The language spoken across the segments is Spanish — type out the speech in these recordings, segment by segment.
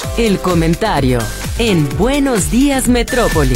El comentario en Buenos Días Metrópoli.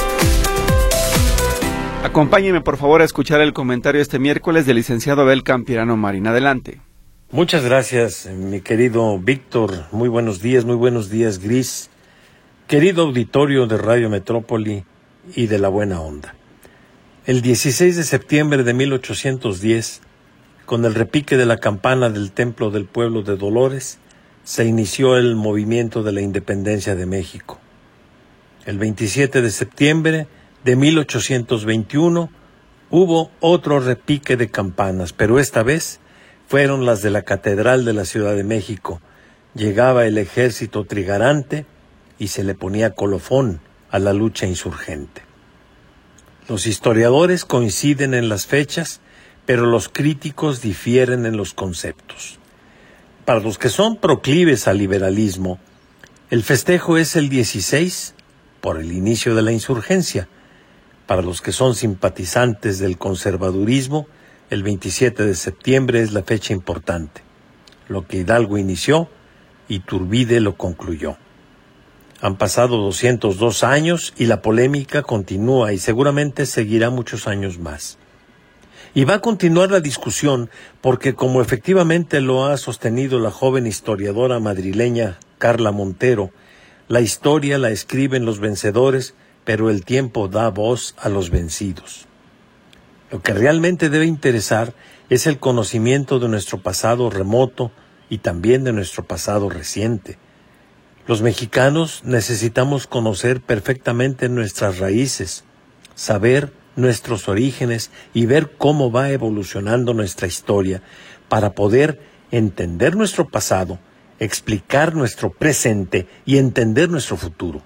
Acompáñeme por favor a escuchar el comentario este miércoles del licenciado Abel Campirano Marín. Adelante. Muchas gracias, mi querido Víctor. Muy buenos días, Gris. Querido auditorio de Radio Metrópoli y de La Buena Onda. El 16 de septiembre de 1810, con el repique de la campana del Templo del Pueblo de Dolores, se inició el movimiento de la independencia de México. El 27 de septiembre de 1821 hubo otro repique de campanas, pero esta vez fueron las de la Catedral de la Ciudad de México. Llegaba el ejército trigarante y se le ponía colofón a la lucha insurgente. Los historiadores coinciden en las fechas, pero los críticos difieren en los conceptos. Para los que son proclives al liberalismo, el festejo es el 16 por el inicio de la insurgencia. Para los que son simpatizantes del conservadurismo, el 27 de septiembre es la fecha importante. Lo que Hidalgo inició, Iturbide lo concluyó. Han pasado 202 años y la polémica continúa y seguramente seguirá muchos años más. Y va a continuar la discusión porque, como efectivamente lo ha sostenido la joven historiadora madrileña Carla Montero, la historia la escriben los vencedores, pero el tiempo da voz a los vencidos. Lo que realmente debe interesar es el conocimiento de nuestro pasado remoto y también de nuestro pasado reciente. Los mexicanos necesitamos conocer perfectamente nuestras raíces, saber nuestros orígenes y ver cómo va evolucionando nuestra historia para poder entender nuestro pasado, explicar nuestro presente y entender nuestro futuro.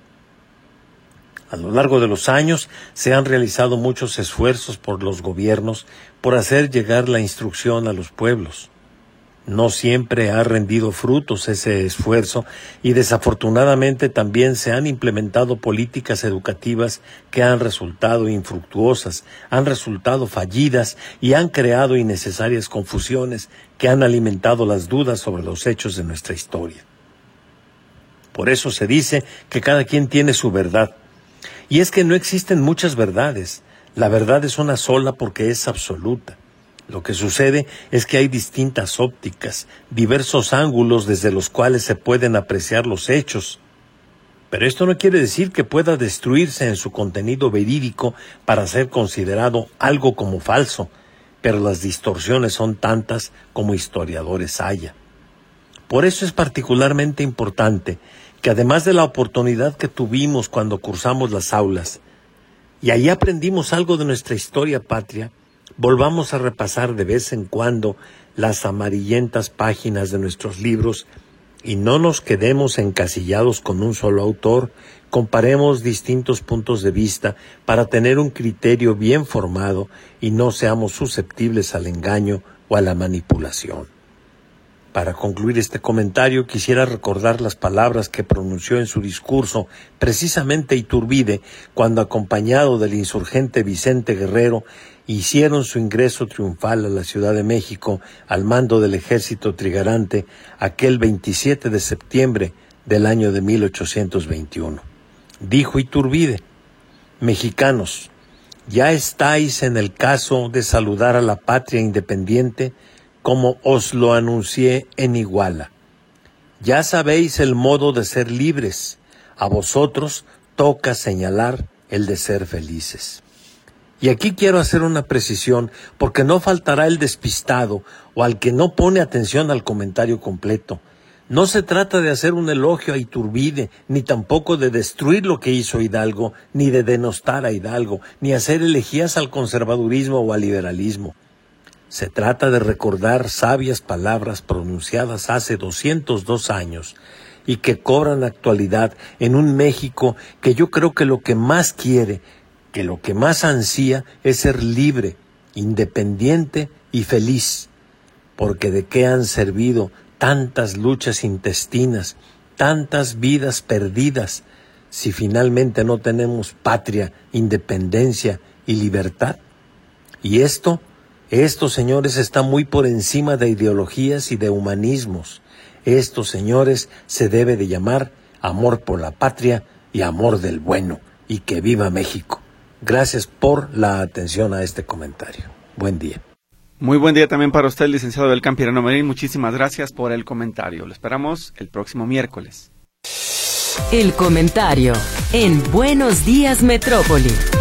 A lo largo de los años se han realizado muchos esfuerzos por los gobiernos por hacer llegar la instrucción a los pueblos. No siempre ha rendido frutos ese esfuerzo y desafortunadamente también se han implementado políticas educativas que han resultado infructuosas, han resultado fallidas y han creado innecesarias confusiones que han alimentado las dudas sobre los hechos de nuestra historia. Por eso se dice que cada quien tiene su verdad. Y es que no existen muchas verdades. La verdad es una sola porque es absoluta. Lo que sucede es que hay distintas ópticas, diversos ángulos desde los cuales se pueden apreciar los hechos. Pero esto no quiere decir que pueda destruirse en su contenido verídico para ser considerado algo como falso, pero las distorsiones son tantas como historiadores haya. Por eso es particularmente importante que además de la oportunidad que tuvimos cuando cursamos las aulas, y ahí aprendimos algo de nuestra historia patria, volvamos a repasar de vez en cuando las amarillentas páginas de nuestros libros y no nos quedemos encasillados con un solo autor, comparemos distintos puntos de vista para tener un criterio bien formado y no seamos susceptibles al engaño o a la manipulación. Para concluir este comentario, quisiera recordar las palabras que pronunció en su discurso precisamente Iturbide cuando, acompañado del insurgente Vicente Guerrero, hicieron su ingreso triunfal a la Ciudad de México al mando del ejército trigarante aquel 27 de septiembre del año de 1821. Dijo Iturbide: «Mexicanos, ya estáis en el caso de saludar a la patria independiente como os lo anuncié en Iguala. Ya sabéis el modo de ser libres, a vosotros toca señalar el de ser felices». Y aquí quiero hacer una precisión, porque no faltará el despistado o al que no pone atención al comentario completo. No se trata de hacer un elogio a Iturbide, ni tampoco de destruir lo que hizo Hidalgo, ni de denostar a Hidalgo, ni hacer elegías al conservadurismo o al liberalismo. Se trata de recordar sabias palabras pronunciadas hace 202 años y que cobran actualidad en un México que yo creo que lo que más quiere, que lo que más ansía es ser libre, independiente y feliz, porque de qué han servido tantas luchas intestinas, tantas vidas perdidas, si finalmente no tenemos patria, independencia y libertad. Y esto, señores, está muy por encima de ideologías y de humanismos. Esto, señores, se debe de llamar amor por la patria y amor del bueno. Y que viva México. Gracias por la atención a este comentario. Buen día. Muy buen día también para usted, licenciado Abel Campirano Marín. Muchísimas gracias por el comentario. Lo esperamos el próximo miércoles. El comentario en Buenos Días Metrópoli.